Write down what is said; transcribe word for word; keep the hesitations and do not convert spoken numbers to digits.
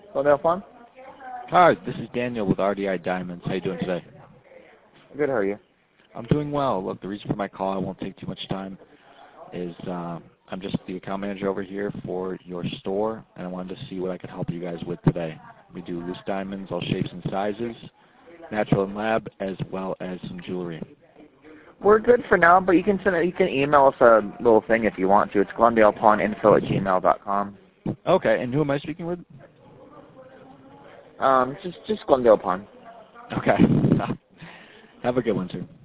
Glendale Pawn? Hi, this is Daniel with R D I Diamonds. How you doing today? Good, how are you? I'm doing well. Look, the reason for my call, I won't take too much time, is uh, I'm just the account manager over here for your store, and I wanted to see what I could help you guys with today. We do loose diamonds, all shapes and sizes, natural and lab, as well as some jewelry. We're good for now, but you can send it, you can email us a little thing if you want to. It's glendalePawnInfo at gmail dot com. Okay, and who am I speaking with? Um, just just Glendale Pawn. Okay. Have a good one, sir.